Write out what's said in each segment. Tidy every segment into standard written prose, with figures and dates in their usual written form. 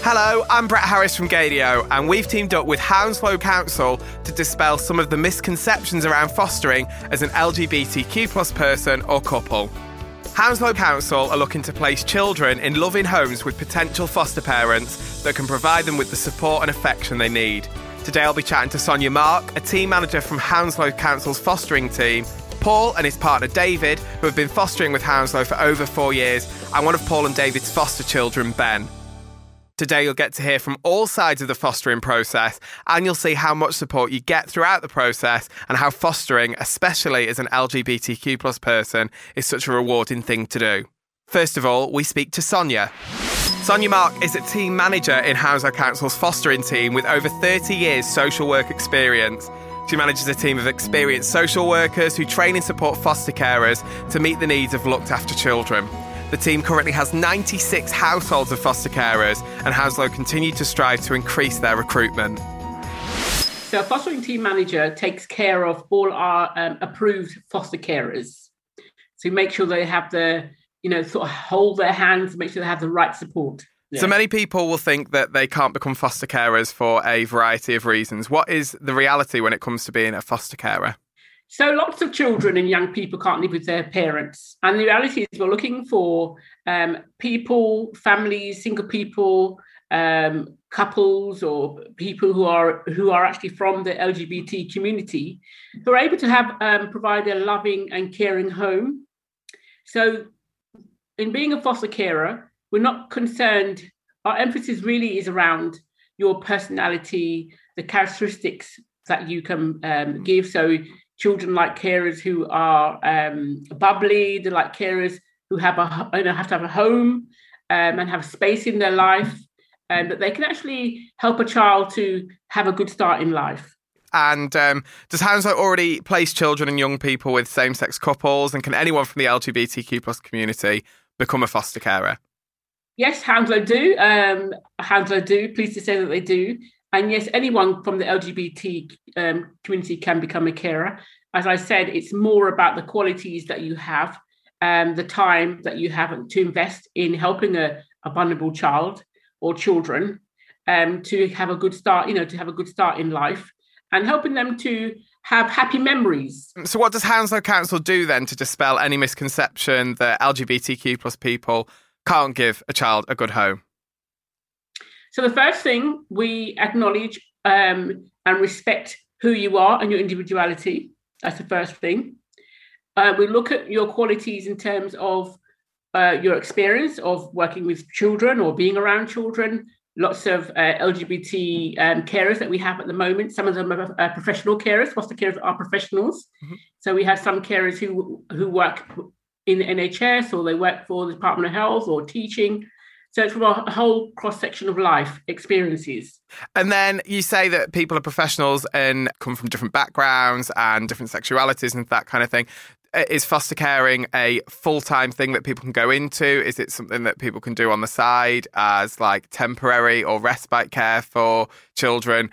Hello, I'm Brett Harris from Gadio, and we've teamed up with Hounslow Council to dispel some of the misconceptions around fostering as an LGBTQ plus person or couple. Hounslow Council are looking to place children in loving homes with potential foster parents that can provide them with the support and affection they need. Today I'll be chatting to Sonia Mark, a team manager from Hounslow Council's fostering team, Paul and his partner David, who have been fostering with Hounslow for over 4 years, and one of Paul and David's foster children, Ben. Today you'll get to hear from all sides of the fostering process, and you'll see how much support you get throughout the process and how fostering, especially as an LGBTQ plus person, is such a rewarding thing to do. First of all, we speak to Sonia. Sonia Mark is a team manager in Hounslow Council's fostering team with over 30 years social work experience. She manages a team of experienced social workers who train and support foster carers to meet the needs of looked after children. The team currently has 96 households of foster carers, and Hounslow continue to strive to increase their recruitment. So a fostering team manager takes care of all our approved foster carers. So make sure they have sort of hold their hands, make sure they have the right support. Yeah. So many people will think that they can't become foster carers for a variety of reasons. What is the reality when it comes to being a foster carer? So lots of children and young people can't live with their parents. And the reality is we're looking for people, families, single people, couples or people who are actually from the LGBT community who are able to have provide a loving and caring home. So in being a foster carer, we're not concerned. Our emphasis really is around your personality, the characteristics that you can give. So children like carers who are bubbly. They like carers who have to have a home and have space in their life, and that they can actually help a child to have a good start in life. And does Hounslow already place children and young people with same-sex couples? And can anyone from the LGBTQ plus community become a foster carer? Yes, Hounslow do. Hounslow do. Pleased to say that they do. And yes, anyone from the LGBT community can become a carer. As I said, it's more about the qualities that you have, the time that you have to invest in helping a vulnerable child or children to have a good start, to have a good start in life and helping them to have happy memories. So what does Hounslow Council do then to dispel any misconception that LGBTQ plus people can't give a child a good home? So the first thing, we acknowledge and respect who you are and your individuality. That's the first thing. We look at your qualities in terms of your experience of working with children or being around children. Lots of LGBT carers that we have at the moment. Some of them are professional carers. Foster carers are professionals. Mm-hmm. So we have some carers who work in the NHS or they work for the Department of Health or teaching. So it's from a whole cross-section of life experiences. And then you say that people are professionals and come from different backgrounds and different sexualities and that kind of thing. Is foster caring a full-time thing that people can go into? Is it something that people can do on the side as like temporary or respite care for children?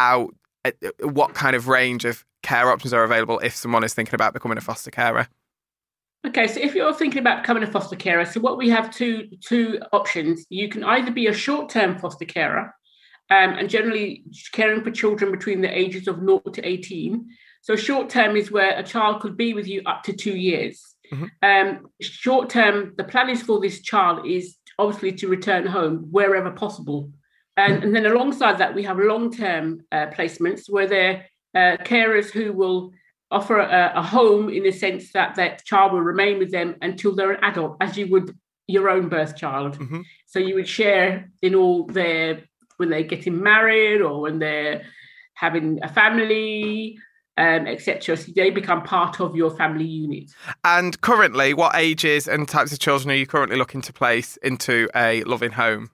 What kind of range of care options are available if someone is thinking about becoming a foster carer? Okay, so if you're thinking about becoming a foster carer, so what we have two options. You can either be a short-term foster carer, and generally caring for children between the ages of 0 to 18. So short-term is where a child could be with you up to 2 years. Mm-hmm. Short-term, the plan is for this child is obviously to return home wherever possible. And then alongside that, we have long-term placements where they're carers who will offer a home in the sense that that child will remain with them until they're an adult, as you would your own birth child. Mm-hmm. So you would share in all when they're getting married or when they're having a family, etc. So they become part of your family unit. And currently, what ages and types of children are you currently looking to place into a loving home?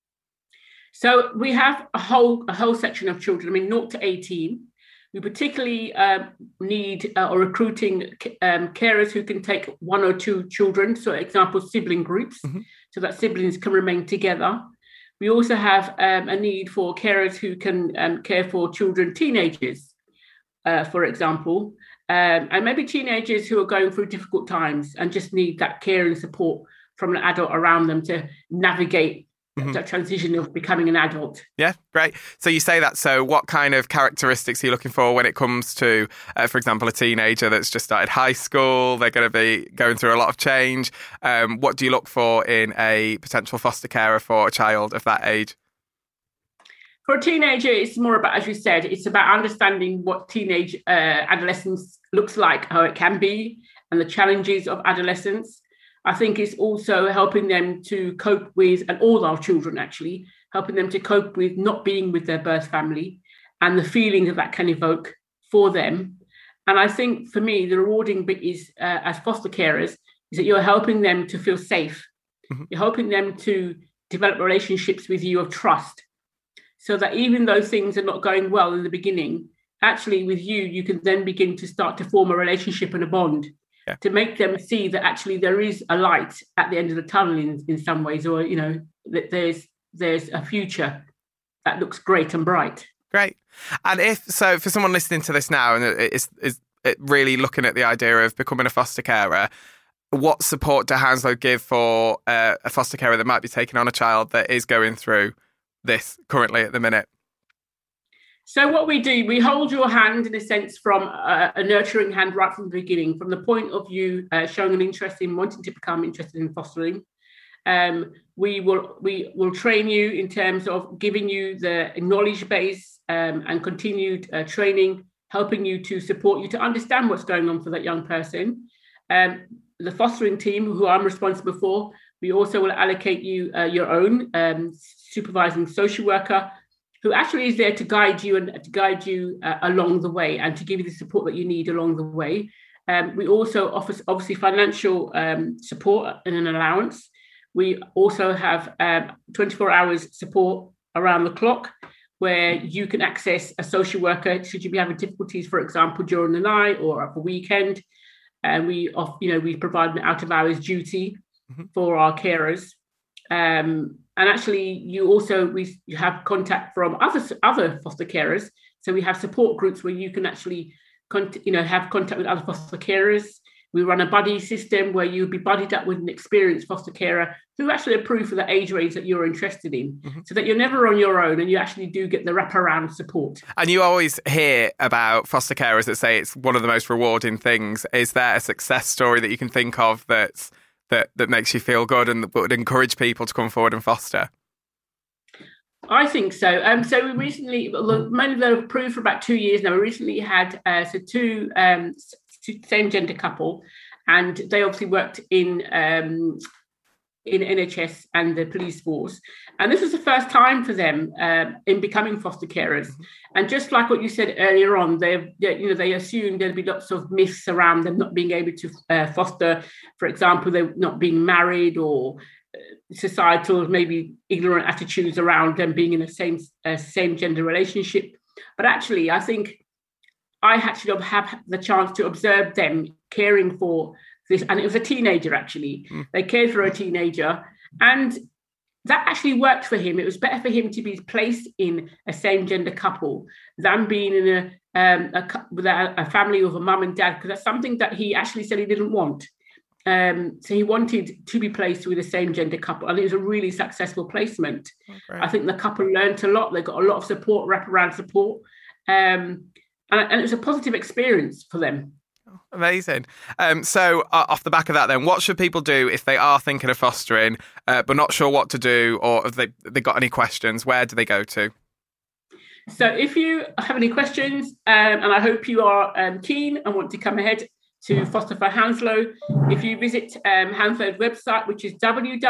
So we have a whole section of children, 0 to 18. We particularly need or recruiting carers who can take 1 or 2 children, so example, sibling groups, mm-hmm. so that siblings can remain together. We also have a need for carers who can care for children, teenagers, for example, and maybe teenagers who are going through difficult times and just need that care and support from an adult around them to navigate that transition of becoming an adult. Yeah, great. So you say that. So what kind of characteristics are you looking for when it comes to, for example, a teenager that's just started high school? They're going to be going through a lot of change. What do you look for in a potential foster carer for a child of that age? For a teenager, it's more about, as you said, it's about understanding what teenage adolescence looks like, how it can be, and the challenges of adolescence. I think it's also helping them to cope with, and all our children actually, helping them to cope with not being with their birth family and the feelings that can evoke for them. And I think for me, the rewarding bit is, as foster carers, is that you're helping them to feel safe. You're helping them to develop relationships with you of trust, so that even though things are not going well in the beginning, actually with you, you can then begin to start to form a relationship and a bond. Yeah. To make them see that actually there is a light at the end of the tunnel in some ways, or, you know, that there's a future that looks great and bright. Great. And if so, for someone listening to this now and is really looking at the idea of becoming a foster carer, what support do Hounslow give for a foster carer that might be taking on a child that is going through this currently at the minute? So what we do, we hold your hand in a sense from a nurturing hand right from the beginning, from the point of you showing an interest in wanting to become interested in fostering. We will train you in terms of giving you the knowledge base and continued training, helping you to support you to understand what's going on for that young person. The fostering team, who I'm responsible for, we also will allocate you your own supervising social worker, who actually is there to guide you along the way and to give you the support that you need along the way. We also offer, obviously, financial support and an allowance. We also have 24 hours support around the clock, where you can access a social worker should you be having difficulties, for example, during the night or at the weekend. And we provide an out-of-hours duty for our carers. And actually, you have contact from other foster carers. So we have support groups where you can actually, have contact with other foster carers. We run a buddy system where you'll be buddied up with an experienced foster carer who actually approve for the age range that you're interested in, so that you're never on your own and you actually do get the wraparound support. And you always hear about foster carers that say it's one of the most rewarding things. Is there a success story that you can think of that makes you feel good and that would encourage people to come forward and foster? I think so. So we recently, mainly they've approved for about 2 years now. We recently had two same-gender couple, and they obviously worked in NHS and the police force. And this was the first time for them in becoming foster carers. And just like what you said earlier on, they assumed there'd be lots of myths around them not being able to foster. For example, they're not being married, or societal, maybe ignorant attitudes around them being in a same gender relationship. But actually, I think I actually have the chance to observe them caring for this, and it was a teenager actually. They cared for a teenager, and that actually worked for him. It was better for him to be placed in a same-gender couple than being in a family with a mum and dad, because that's something that he actually said he didn't want. So he wanted to be placed with a same-gender couple, and it was a really successful placement. Okay. I think the couple learned a lot. They got a lot of support, wraparound support, and it was a positive experience for them. Amazing. So off the back of that then, what should people do if they are thinking of fostering but not sure what to do, or if they got any questions? Where do they go to? So if you have any questions, and I hope you are keen and want to come ahead to foster for Hounslow, if you visit Hounslow's website, which is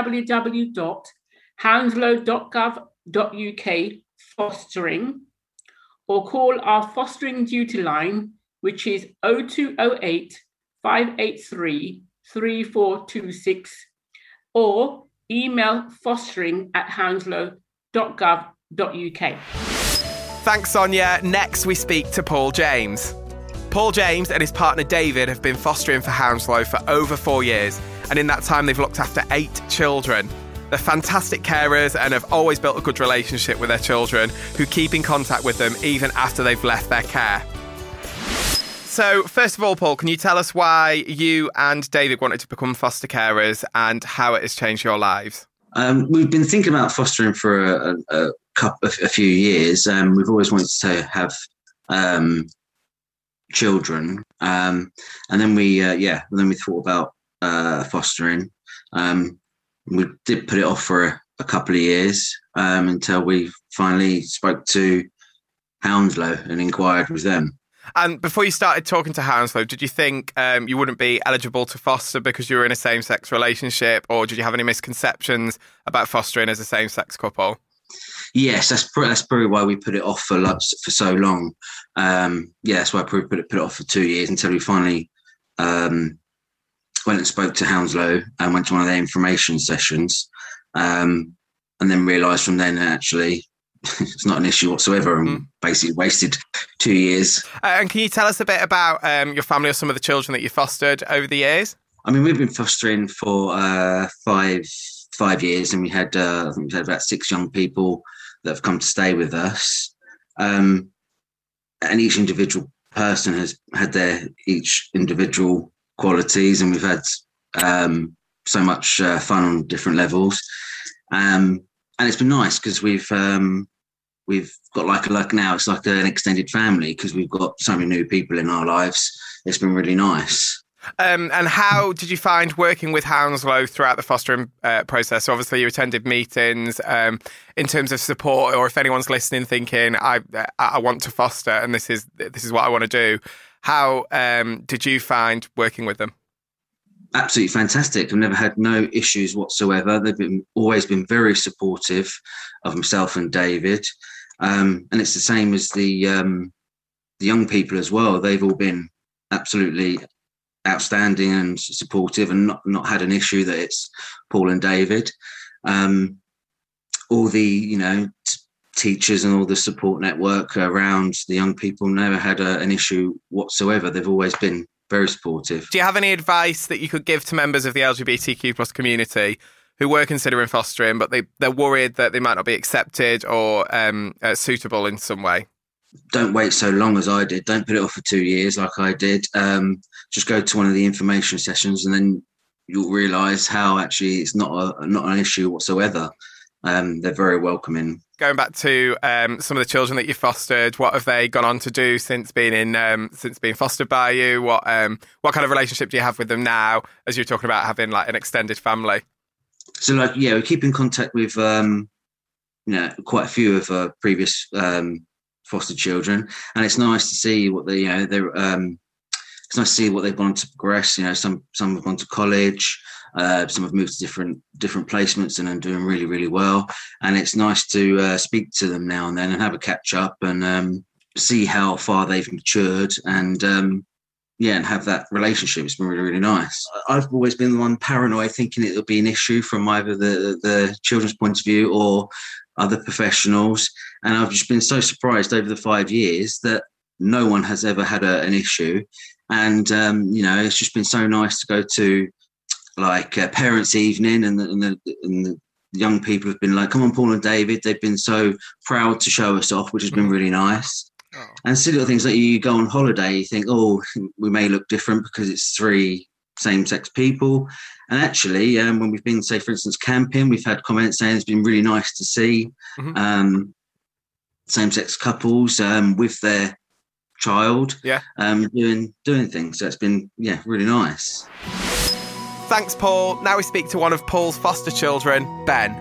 www.hounslow.gov.uk fostering, or call our fostering duty line, which is 0208 583 3426, or email fostering@hounslow.gov.uk. Thanks, Sonia. Next, we speak to Paul James. Paul James and his partner David have been fostering for Hounslow for over 4 years, and in that time they've looked after 8 children. They're fantastic carers and have always built a good relationship with their children, who keep in contact with them even after they've left their care. So, first of all, Paul, can you tell us why you and David wanted to become foster carers and how it has changed your lives? We've been thinking about fostering for a few years. We've always wanted to have children, and then we thought about fostering. We did put it off for a couple of years until we finally spoke to Hounslow and inquired with them. And before you started talking to Hounslow, did you think you wouldn't be eligible to foster because you were in a same-sex relationship, or did you have any misconceptions about fostering as a same-sex couple? Yes, that's probably why we put it off for so long. That's why I probably put it off for 2 years until we finally went and spoke to Hounslow and went to one of their information sessions, and then realised from then actually it's not an issue whatsoever, and basically wasted 2 years. And can you tell us a bit about your family or some of the children that you fostered over the years? I mean, we've been fostering for 5 years, and I think we've had about 6 young people that have come to stay with us. And each individual person has had their each individual qualities, and we've had so much fun on different levels. And it's been nice because we've got like now it's like an extended family because we've got so many new people in our lives. It's been really nice. And how did you find working with Hounslow throughout the fostering process? So obviously you attended meetings. In terms of support, or if anyone's listening thinking, I want to foster and this is what I want to do, how did you find working with them? Absolutely fantastic. I've never had no issues whatsoever. They've always been very supportive of myself and David. And it's the same as the young people as well. They've all been absolutely outstanding and supportive, and not had an issue that it's Paul and David. All the teachers and all the support network around the young people never had an issue whatsoever. They've always been very supportive. Do you have any advice that you could give to members of the LGBTQ plus community who were considering fostering, but they're worried that they might not be accepted or suitable in some way? Don't wait so long as I did. Don't put it off for 2 years like I did. Just go to one of the information sessions, and then you'll realise how actually it's not an issue whatsoever. They're very welcoming. Going back to some of the children that you fostered, what have they gone on to do since being fostered by you? What kind of relationship do you have with them now, as you're talking about having like an extended family? So we keep in contact with quite a few of previous foster children, and it's nice to see what it's nice to see what they've gone on to progress. Some have gone to college. Some have moved to different placements and are doing really, really well. And it's nice to speak to them now and then and have a catch up and see how far they've matured and have that relationship. It's been really, really nice. I've always been the one paranoid, thinking it'll be an issue from either the children's point of view or other professionals. And I've just been so surprised over the 5 years that no one has ever had an issue. And, it's just been so nice to go to like parents' evening and the young people have been like, come on, Paul and David. They've been so proud to show us off, which has been really nice. Oh. And silly little things like you go on holiday, you think, oh, we may look different because it's 3 same-sex people. And actually, when we've been, say, for instance, camping, we've had comments saying it's been really nice to see same-sex couples with their child doing things. So it's been, really nice. Thanks, Paul. Now we speak to one of Paul's foster children, Ben.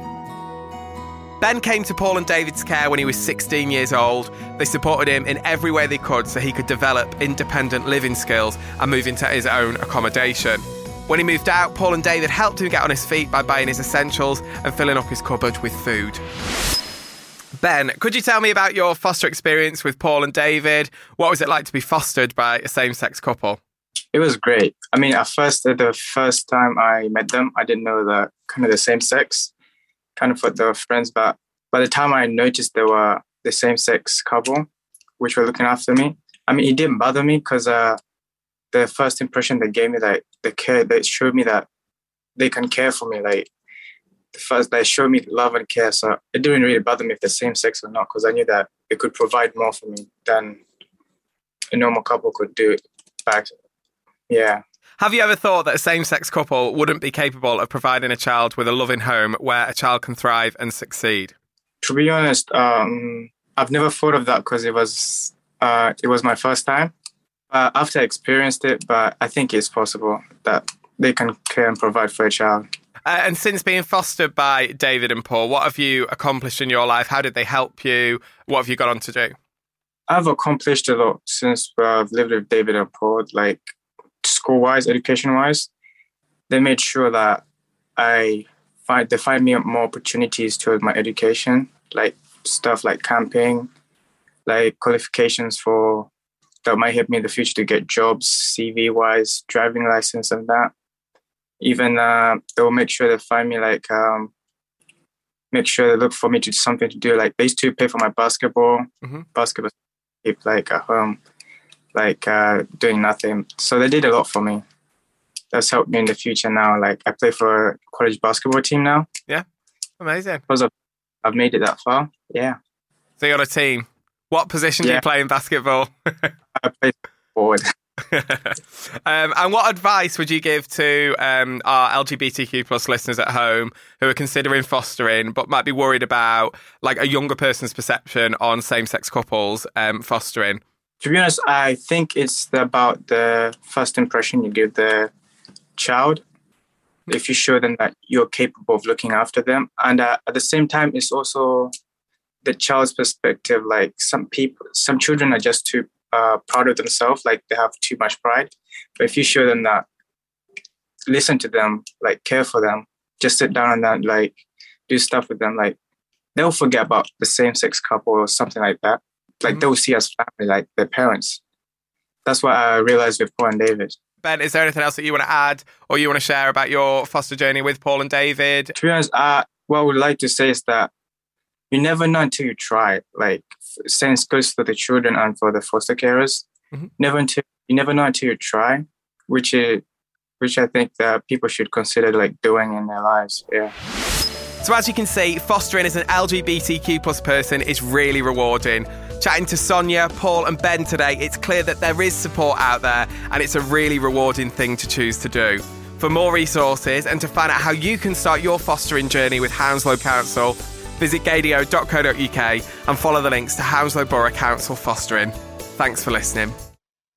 Ben came to Paul and David's care when he was 16 years old. They supported him in every way they could so he could develop independent living skills and move into his own accommodation. When he moved out, Paul and David helped him get on his feet by buying his essentials and filling up his cupboard with food. Ben, could you tell me about your foster experience with Paul and David? What was it like to be fostered by a same-sex couple? It was great. I mean, at first, the first time I met them, I didn't know the same sex, kind of with the friends. But by the time I noticed they were the same sex couple, which were looking after me, I mean, it didn't bother me because the first impression they gave me, like the care, they showed me that they can care for me. Like they showed me love and care. So it didn't really bother me if they're same sex or not, because I knew that they could provide more for me than a normal couple could do back. Yeah. Have you ever thought that a same-sex couple wouldn't be capable of providing a child with a loving home where a child can thrive and succeed? To be honest, I've never thought of that because it was my first time. After I experienced it, but I think it's possible that they can care and provide for a child. And since being fostered by David and Paul, what have you accomplished in your life? How did they help you? What have you gone on to do? I've accomplished a lot since I've lived with David and Paul, like school-wise, education-wise. They made sure that they find me more opportunities towards my education, like stuff like camping, like qualifications that might help me in the future to get jobs, CV-wise, driving license and that. Even they'll make sure they find me make sure they look for me to do something to do. Like they used to pay for my basketball, keep like at home, like doing nothing. So they did a lot for me. That's helped me in the future now. Like I play for a college basketball team now. Yeah, amazing. Because I've made it that far. Yeah. So you're on a team. What position do you play in basketball? I play forward. And what advice would you give to our LGBTQ plus listeners at home who are considering fostering but might be worried about like a younger person's perception on same-sex couples fostering? To be honest, I think it's about the first impression you give the child. If you show them that you're capable of looking after them, and at the same time, it's also the child's perspective. Like some children are just too proud of themselves, like they have too much pride. But if you show them that, listen to them, like care for them, just sit down and then like do stuff with them, like they'll forget about the same-sex couple or something like that. Like they'll see us family, like their parents. That's what I realized with Paul and David. Ben, is there anything else that you want to add or you want to share about your foster journey with Paul and David? To be honest, what I would like to say is that you never know until you try. Like, same goes for the children and for the foster carers. You never know until you try, which I think that people should consider like doing in their lives. Yeah. So as you can see, fostering as an LGBTQ plus person is really rewarding. Chatting to Sonia, Paul and Ben today, it's clear that there is support out there and it's a really rewarding thing to choose to do. For more resources and to find out how you can start your fostering journey with Hounslow Council, visit gaydio.co.uk and follow the links to Hounslow Borough Council Fostering. Thanks for listening.